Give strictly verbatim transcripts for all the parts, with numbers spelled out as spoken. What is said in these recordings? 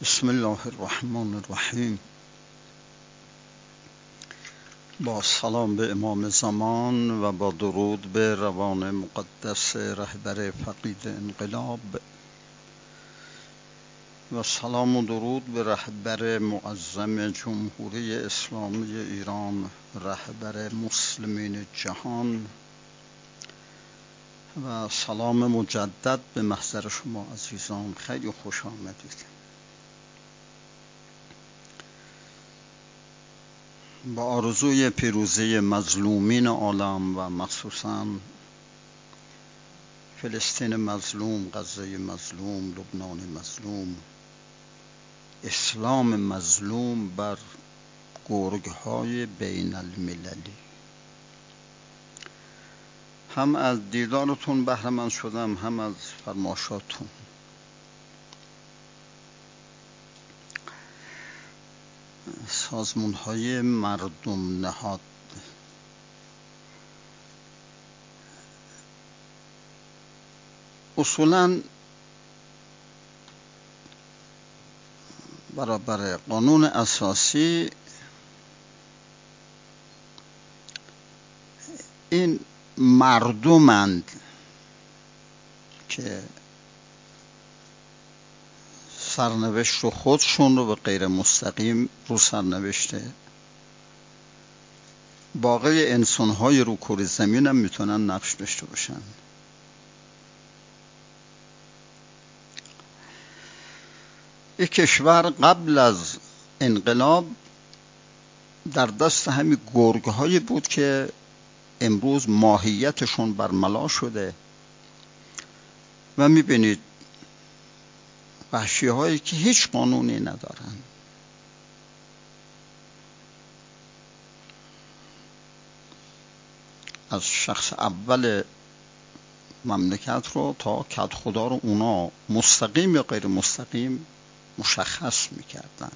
بسم الله الرحمن الرحیم. با سلام به امام زمان و با درود به روان مقدس رهبر فقید انقلاب و سلام و درود به رهبر معظم جمهوری اسلامی ایران، رهبر مسلمین جهان، و سلام مجدد به محضر شما عزیزان. خیلی خوش آمدید. با آرزوی پیروزی مظلومین عالم و مخصوصا فلسطین مظلوم، غزه مظلوم، لبنان مظلوم، اسلام مظلوم بر گرگ‌های بین المللی، هم از دیدارتون بهره مند شدم، هم از فرماشاتون. سازمان‌های مردم نهاد اصولاً برابر قانون اساسی این مردمند که سرنوشت رو خودشون رو به غیر مستقیم رو سرنوشته باقی انسان‌های رو کره زمین هم میتونن نقش داشته باشن. یک کشور قبل از انقلاب در دست همین گرگ‌هایی بود که امروز ماهیتشون برملا شده و میبینید وحشی هایی که هیچ قانونی ندارن، از شخص اول مملکت رو تا کد خدا رو اونا مستقیم یا غیر مستقیم مشخص میکردن.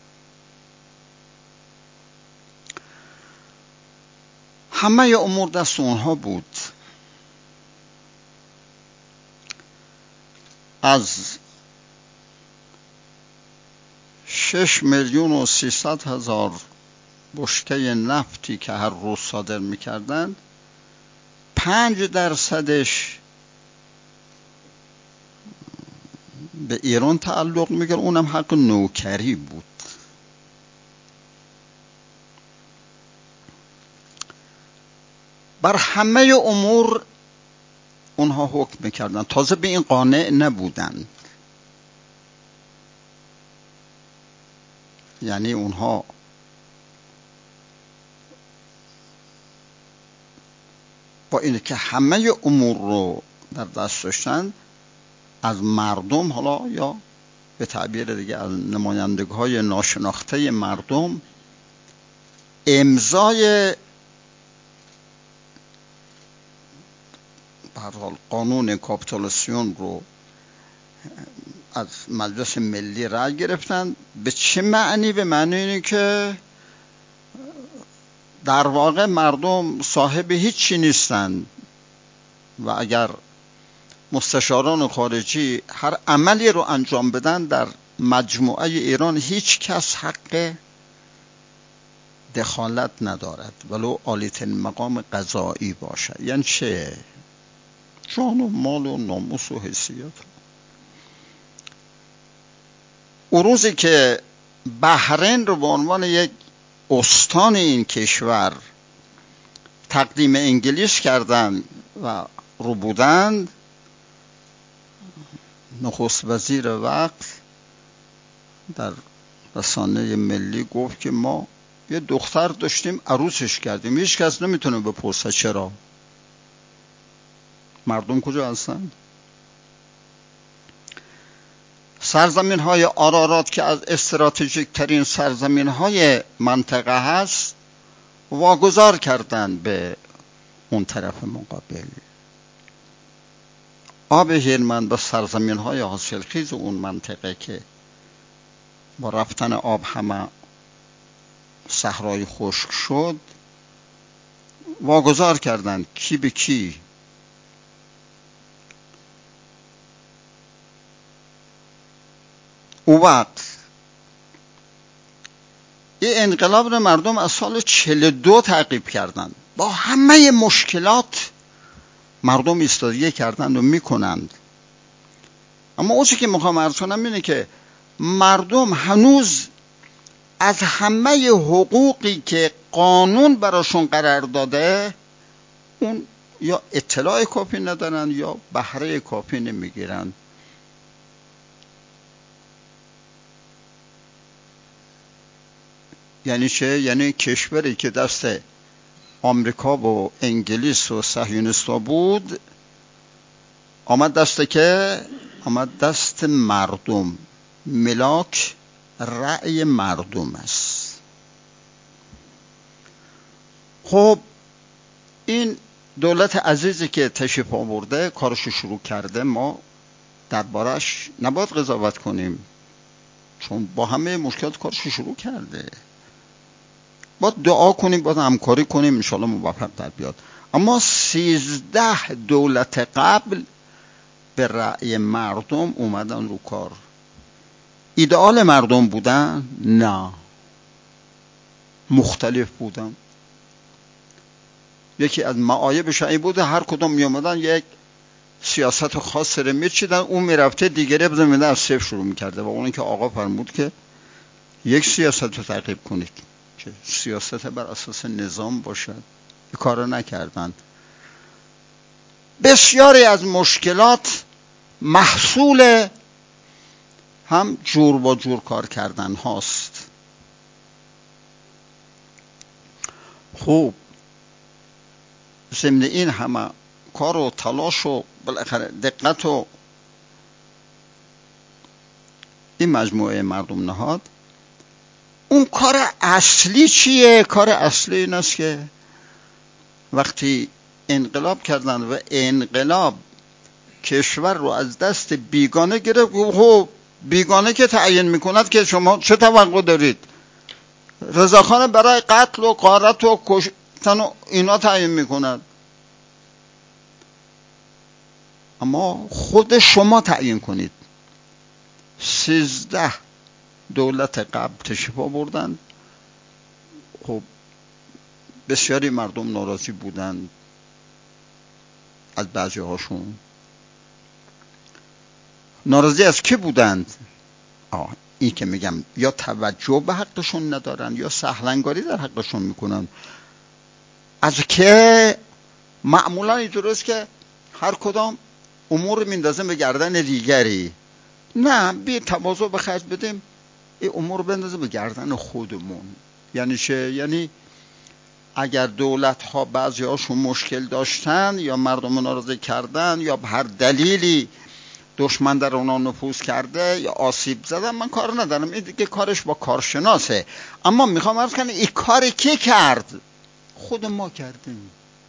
همه امور دست اونها بود. از شش میلیون و سیصد هزار بشکه نفتی که هر روز صادر میکردند، پنج درصدش به ایران تعلق میگرد، اونم حق نوکری بود. بر همه امور اونها حکم میکردن، تازه به این قانع نبودند. یعنی اونها با اینه که همه امور رو در دست داشتن، از مردم، حالا یا به تعبیر دیگه از نمایندگ‌های ناشناخته مردم، امضای به هر حال قانون کاپیتولاسیون رو از مجلس ملی رأی گرفتن. به چه معنی؟ به معنی اینه که در واقع مردم صاحب هیچی نیستن و اگر مستشاران خارجی هر عملی رو انجام بدن در مجموعه ایران، هیچ کس حق دخالت ندارد، ولو عالی‌ترین مقام قضایی باشد. یعنی چه؟ جان و مال و ناموس و حیثیت. اون روزی که بحرین رو به عنوان یک استان این کشور تقدیم انگلیس کردند و رو بودند، نخست وزیر وقت در رسانه ملی گفت که ما یه دختر داشتیم عروسش کردیم، هیچ کس نمیتونه بپرسه چرا. مردم کجا هستند؟ سرزمین های آرارات که از استراتژیک ترین سرزمین های منطقه هست واگذار کردن به اون طرف مقابل. آب هیرمند و سرزمین های حاصلخیز اون منطقه که با رفتن آب همه صحرای خشک شد، واگذار کردن کی به کی. او وقت انقلاب رو مردم از سال چهل و دو تعقیب کردن، با همه مشکلات مردم ایستادگی کردند و میکنند. اما اون چی که میخوام عرض کنم اینه که مردم هنوز از همه حقوقی که قانون براشون قرار داده اون یا اطلاع کافی ندارن یا بهره کافی نمیگیرن. یعنی چه؟ یعنی کشوری که دست آمریکا و انگلیس و صهیونیستا بود آمد دست که آمد دست مردم. ملاک رأی مردم است. خب این دولت عزیزی که تشریف آورده کارش شروع کرده، ما دربارش نباید قضاوت کنیم چون با همه مشکلات کارش شروع کرده. باید دعا کنیم، باید همکاری کنیم، انشالله موفق در بیاد. اما سیزده دولت قبل به رأی مردم اومدن رو کار. ایدئال مردم بودن؟ نه، مختلف بودن. یکی از معایبش این بوده هر کدوم می اومدن یک سیاست خاص رو میچیدن، اون میرفته دیگری بزنیده از صفر شروع میکرده و اون که آقا فرمود که یک سیاست رو تعقیب کنید که سیاست بر اساس نظام باشد. این کار رو نکردن. بسیاری از مشکلات محصول هم جور با جور کار کردن هاست. خوب ضمن این همه کار و تلاش و بالاخره دقت و این مجموعه مردم نهاد، اون کار اصلی چیه؟ کار اصلی این است که وقتی انقلاب کردن و انقلاب کشور رو از دست بیگانه گرفت، خب بیگانه که تعیین میکند که شما چه توقع دارید؟ رضاخان برای قتل و غارت و کشتن و اینا تعیین میکند، اما خود شما تعیین کنید. سیزده دولت قبل تشریف آوردن. خب بسیاری مردم ناراضی بودند از بعضی هاشون. ناراضی از کی بودند؟ آه این که میگم یا توجه به حقشون ندارن یا سهلنگاری در حقشون میکنن. از که معمولا اینطوریست که هر کدام امور میندازه به گردن دیگری. نه، بی تواضع به خرج بدیم این امور بندازه به گردن خودمون. یعنی چه؟ یعنی اگر دولت ها بعضی هاشون مشکل داشتن یا مردم ناراضی کردن یا به هر دلیلی دشمن در اونا نفوذ کرده یا آسیب زدن، من کار ندارم، این دیگه کارش با کارشناسه. اما میخوام عرض کنم این کار کی کرد؟ خود ما کردیم.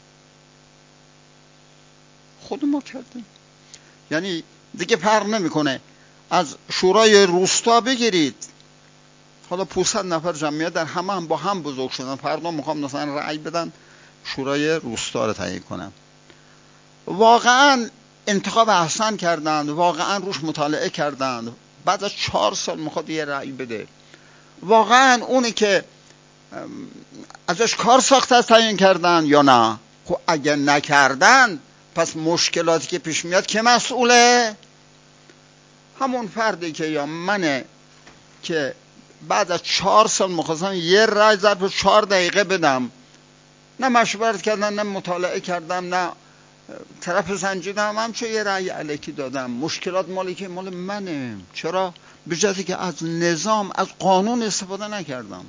خود ما کردیم. یعنی دیگه فرق نمیکنه از شورای روستا بگیرید، حالا پانصد نفر جمعیت در همه هم با هم بزرگ شدن، فردا میخوام مثلا رأی بدن شورای روستا رو تعیین کنن، واقعا انتخاب احسن کردند، واقعا روش مطالعه کردند، بعد از چهار سال میخواد یه رأی بده، واقعا اونی که ازش کار ساخته تعیین کردن یا نه؟ خب اگر نکردن پس مشکلاتی که پیش میاد که مسئوله؟ همون فردی که یا منه که بعد از چهار سال مخواستم یه رأی ظرف چهار دقیقه بدم، نه مشورت کردم، نه مطالعه کردم، نه طرف سنجیدم، هم چه یه رأی الکی دادم. مشکلات مالی که مال منه. چرا؟ به جهتی که از نظام، از قانون استفاده نکردم.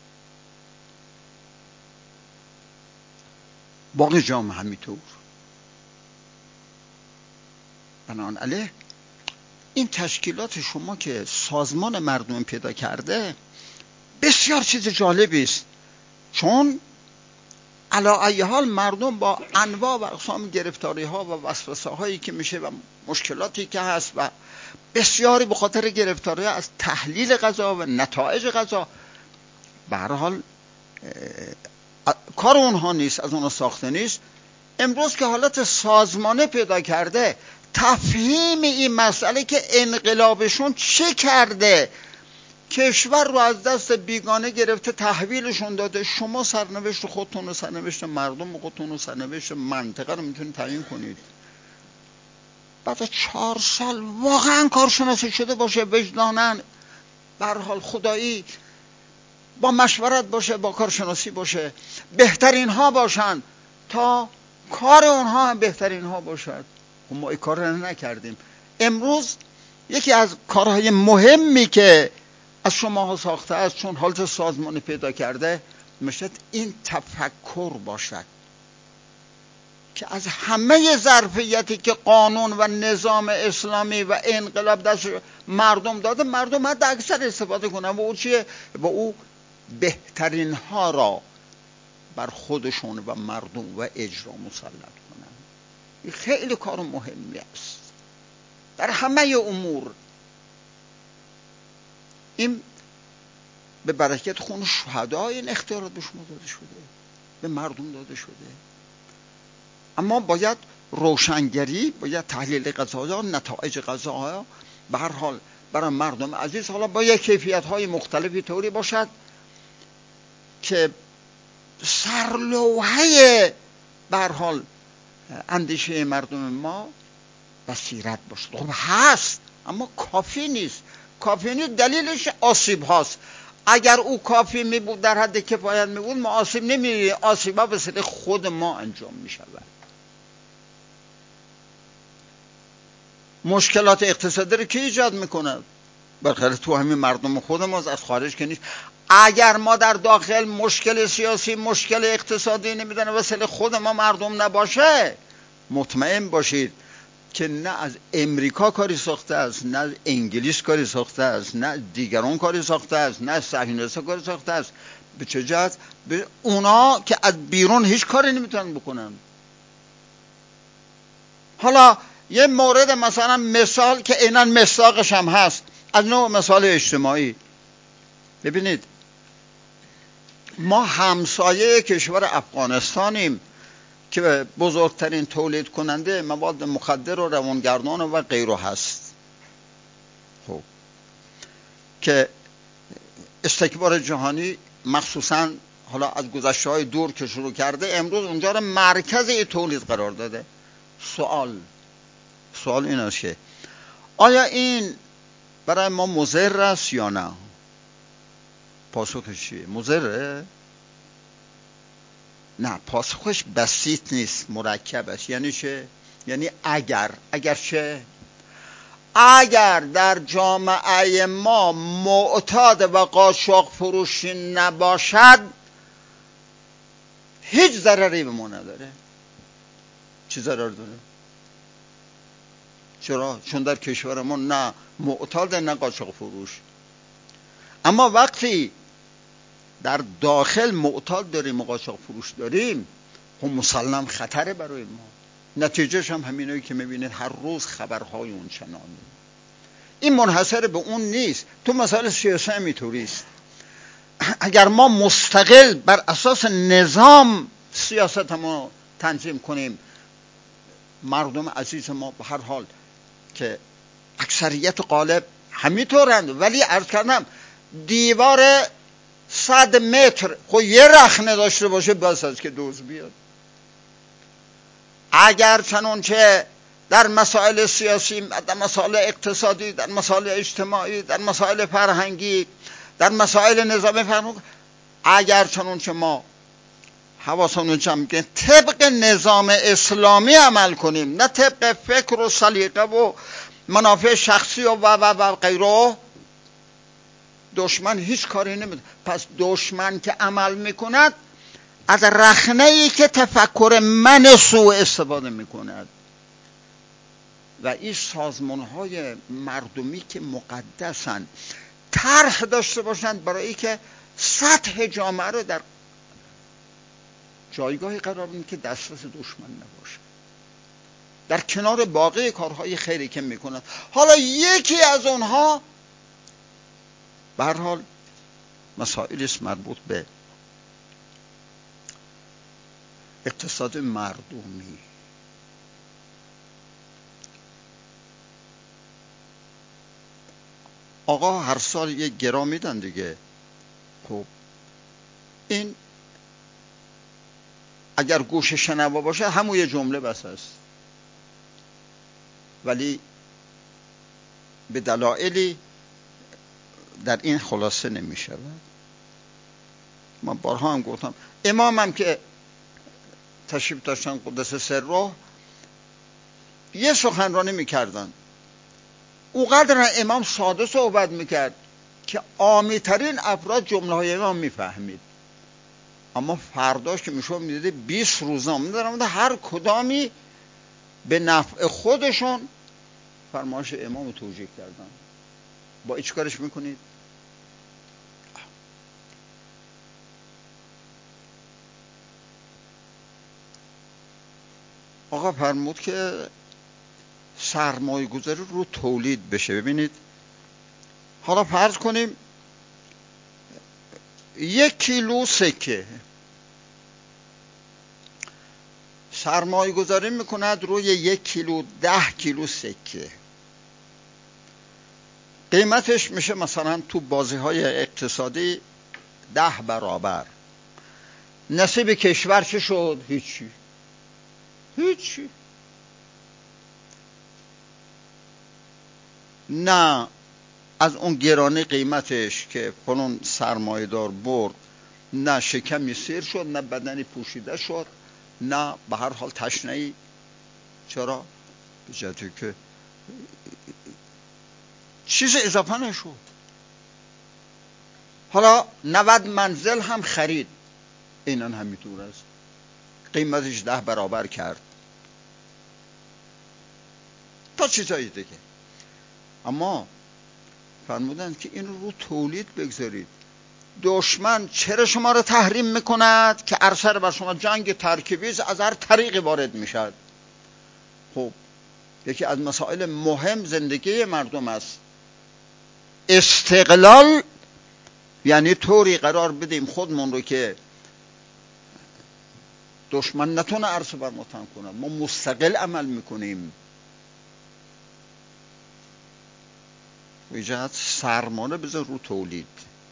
باقی جامعه همینطور. بنابراین این تشکیلات شما که سازمان مردم پیدا کرده بسیار چیز جالبی است، چون علی ای حال مردم با انواع و اقسام گرفتاری ها و وسوسه هایی که میشه و مشکلاتی که هست و بسیاری به خاطر گرفتاری ها از تحلیل قضا و نتایج قضا، به هر حال کار اونها نیست، از اونها ساخته نیست. امروز که حالت سازمانه پیدا کرده، تفهیم این مسئله که انقلابشون چه کرده کشور رو از دست بیگانه گرفته تحویلشون داده. شما سرنوشت خودتون و سرنوشت مردم خودتون و سرنوشت منطقه رو میتونید تعیین کنید. بعد چهار سال واقعا کارشناسی شده باشه، وجدانن به هر حال خدایی با مشورت باشه، با کارشناسی باشه، بهترین ها باشن تا کار اونها هم بهترین ها باشد. ما این کار رو نکردیم. امروز یکی از کارهای مهمی که از شما ساخته است، چون حالت سازمانی پیدا کرده، میشه این تفکر باشد که از همه ظرفیتی که قانون و نظام اسلامی و انقلاب دست مردم داده، مردم حد اکثر استفاده کنن و او چیه؟ و او بهترین ها را بر خودشون و مردم و اجرا مسلط کنن. این خیلی کار مهمی است در همه امور. این به برکت خون شهدا این اختیارات به شما داده شده، به مردم داده شده. اما باید روشنگری، باید تحلیل قضایا، نتایج قضایا به هر حال برای مردم عزیز حالا با یک کیفیت های مختلفی طوری باشد که سرلوحه به هر حال اندیشه مردم ما بصیرت باشه. خب هست اما کافی نیست. کافی نیست دلیلش آسیب هاست. اگر او کافی می بود، در حد کفایت می بود، ما آسیب نمی آسیب ها به سر خود ما انجام می شود. مشکلات اقتصادی رو کی ایجاد میکنه؟ بالاخره تو همین مردم خود ما، از خارج که نیست. اگر ما در داخل مشکل سیاسی، مشکل اقتصادی نمیدونه وسیله خود ما مردم نباشه، مطمئن باشید که نه از امریکا کاری ساخته است، نه از انگلیس کاری ساخته است، نه دیگران کاری ساخته است، نه صهیونیست‌ها کاری ساخته است. به چه جهت؟ به اونا که از بیرون هیچ کاری نمیتونن بکنن. حالا یه مورد مثلا مثال که عیناً مصداقش هم هست، از نوع مثال اجتماعی. ببینید ما همسایه کشور افغانستانیم که بزرگترین تولید کننده مواد مخدر و روانگردان و غیره هست. خب که استکبار جهانی مخصوصاً حالا از گذشته‌های دور که شروع کرده، امروز اونجا رو مرکز تولید قرار داده. سوال سوال این است که آیا این برای ما مضر است یا نه؟ پاسخش چیه؟ مضره؟ نه، پاسخش بسیط نیست، مرکب است. یعنی چه؟ یعنی اگر اگر چه؟ اگر در جامعه ما معتاد و قاچاق فروشی نباشد، هیچ ضرری به ما نداره. چه ضرر داره؟ چرا؟ چون در کشور ما نه معتاد نه قاچاق فروش. اما وقتی در داخل معتاد داریم و قاچاق فروش داریم، خب مسلم خطره برای ما. نتیجهش هم همینایی که میبینید هر روز خبرهای اون چنانه. این منحصر به اون نیست. تو مسائل سیاسی هم اینطوریست. اگر ما مستقل بر اساس نظام سیاست ما تنظیم کنیم، مردم عزیز ما به هر حال که اکثریت غالب همینطورند، ولی عرض کردم دیوار صد متر خب یه رخنه داشته باشه بس است که دوز بیاد. اگر چنانچه در مسائل سیاسی، در مسائل اقتصادی، در مسائل اجتماعی، در مسائل فرهنگی، در مسائل نظامی فرهنگی، اگر چنانچه ما حواسمون جمع کنیم طبق نظام اسلامی عمل کنیم، نه طبق فکر و سلیقه و منافع شخصی و و و و غیره، دشمن هیچ کاری نمیده. پس دشمن که عمل میکند از رخنه‌ای که تفکر من سوء استفاده میکند. و این سازمان‌های مردمی که مقدسن طرح داشته باشند برای که سطح جامعه رو در جایگاهی قرار بدن که دسترس دشمن نباشه، در کنار باقی کارهای خیری که میکنند. حالا یکی از اونها به هر حال مسائلی است مربوط به اقتصاد مردمی. آقا هر سال یک گرا میدن دیگه. خب این اگر گوش شنوا باشه همون یه جمله بس است، ولی به دلایلی در این خلاصه نمی شود. من بارها هم گفتم امامم که تشریف داشتن قدس سره یه سخنرانی میکردن، اونقدر امام ساده صحبت میکرد که عامی ترین افراد جمله های امام میفهمید، اما فرداش که میشون میدیده بیست روزنامه دارن هر کدامی به نفع خودشون فرمایش امام توجیه کردن. با ایچ کارش میکنید؟ آقا فرمود که سرمایه گذاری رو تولید بشه. ببینید حالا فرض کنیم یک کیلو سکه سرمایه گذاری میکند روی یک کیلو ده کیلو سکه، قیمتش میشه مثلا تو بازی های اقتصادی ده برابر. نصیب کشور چه شد؟ هیچی هیچی. نه از اون گرانی قیمتش که فلان سرمایه دار برد، نه شکمی سیر شد، نه بدنی پوشیده شد، نه به هر حال تشنه‌ای. چرا؟ به جهتی که چیز اضافه نشد. حالا نود منزل هم خرید، اینان همینطور است، قیمتش ده برابر کرد تا چیزایی دیگه. اما فرمودند که این رو تولید بگذارید. دشمن چرا شما رو تحریم میکند؟ که ارسل بر شما جنگ ترکیبی از هر طریقی وارد میشد. خب یکی از مسائل مهم زندگی مردم است. استقلال یعنی طوری قرار بدیم خودمون رو که دشمن نتونه عرصه بر ما تنگ کند، ما مستقل عمل میکنیم. به جهت سرمانه بذار رو تولید.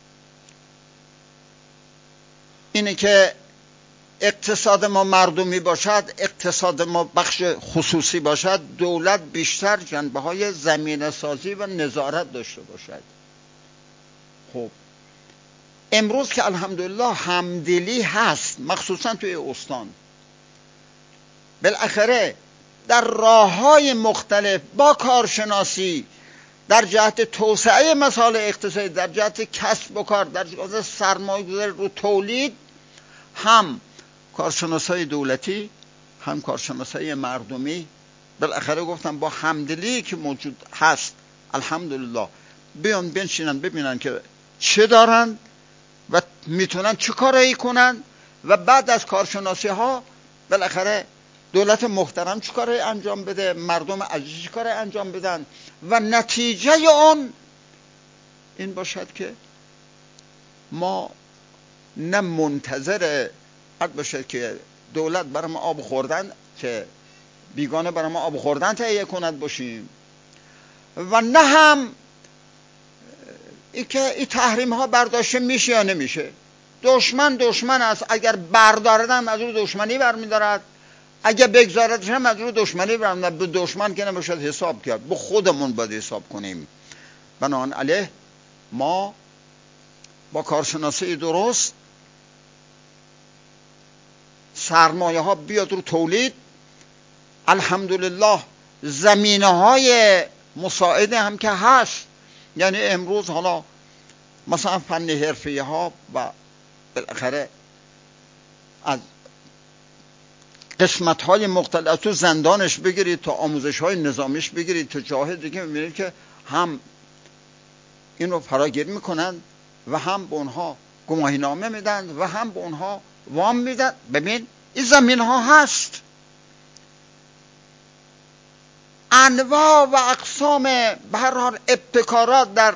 اینه که اقتصاد ما مردمی باشد، اقتصاد ما بخش خصوصی باشد، دولت بیشتر جنبه های زمینه سازی و نظارت داشته باشد. خب امروز که الحمدلله همدلی هست، مخصوصا توی استان، بالاخره در راه‌های مختلف با کارشناسی در جهت توسعه مسائل اقتصادی، در جهت کسب و کار، در جهت سرمایه‌گذاری رو تولید، هم کارشناسای دولتی هم کارشناسای مردمی بالاخره گفتم با همدلی که موجود هست الحمدلله بیان بنشینن ببینن که چه دارن و میتونن چه کارایی کنن و بعد از کارشناسی ها بالاخره دولت محترم چه کاری انجام بده، مردم عزیز چه کاری انجام بدن و نتیجه اون این باشد که ما نه منتظر حد باشه که دولت برای ما آب خوردن که بیگانه برای ما آب خوردن تهیه کند باشیم، و نه هم ای که این تحریم ها برداشته میشه یا نمیشه. دشمن دشمن است، اگر برداردن از رو دشمنی برمیدارد، اگر بگذاردش هم از رو دشمنی برمیدارد. به دشمن که نباشد حساب کرد، به خودمون باید حساب کنیم. بنابراین ما با کارشناسی درست سرمایه ها بیاد رو تولید، الحمدلله زمینه های مساعده هم که هست. یعنی امروز حالا مثلا فن حرفی ها و بالاخره از قسمت های مختلف تو زندانش بگیرید تا آموزش های نظامیش بگیرید تا جاهای دیگه، میبینید که هم این رو فراگیر میکنن و هم به اونها گواهی نامه میدن و هم به اونها وام میدن. ببین این زمین ها هست، انواع و اقسام به هر حال ابتکارات در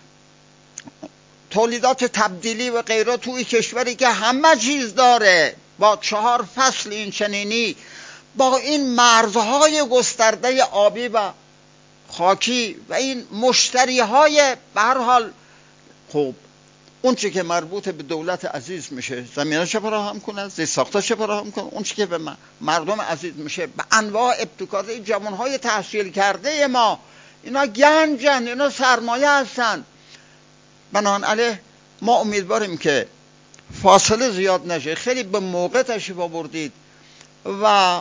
تولیدات تبدیلی و غیره توی کشوری که همه چیز داره، با چهار فصل این چنینی، با این مرزهای گسترده آبی و خاکی و این مشتری های به هر حال خوب اون چی که مربوط به دولت عزیز میشه زمینش فراهم کنه، زیست ساختش فراهم کنه. اون چی که به مردم عزیز میشه به انواع ابتکارات جوانهای تحصیل کرده ما، اینا گنجن، اینا سرمایه هستن. بنابراین ما امیدواریم که فاصله زیاد نشه. خیلی به موقع تشریف آوردید و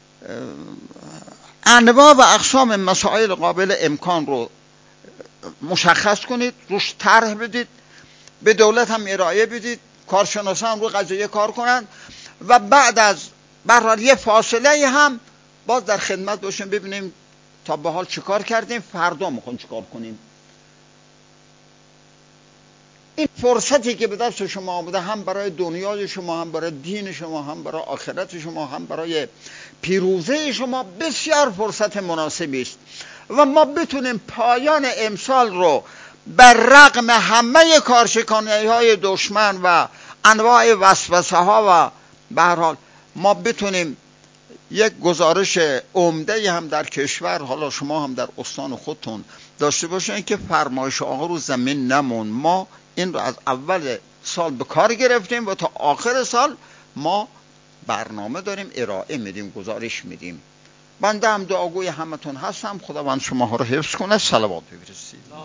انواع و اقسام مسائل قابل امکان رو مشخص کنید، روش طرح بدید، به دولت هم ارائه بدید، کارشناسان رو قضیه کار کنند و بعد از برحال یه فاصله هم باز در خدمت باشیم ببینیم تا به حال چه کار کردیم، فردا میخوایم چه کار کنیم. این فرصتی که به دست شما آمده هم برای دنیای شما، هم برای دین شما، هم برای آخرت شما، هم برای پیروزی شما بسیار فرصت مناسبی است و ما بتونیم پایان امسال رو بر رغم همه کارشکنی‌های دشمن و انواع وسوسه ها و به هر حال ما بتونیم یک گزارش عمده هم در کشور، حالا شما هم در استان خودتون داشته باشین که فرمایش آقا رو زمین نمون. ما این رو از اول سال به کار گرفتیم و تا آخر سال ما برنامه داریم، ارائه میدیم، گزارش میدیم. بنده هم دعاگوی همتون هستم. خداوند شما ها رو حفظ کنه. صلوات بفرستید.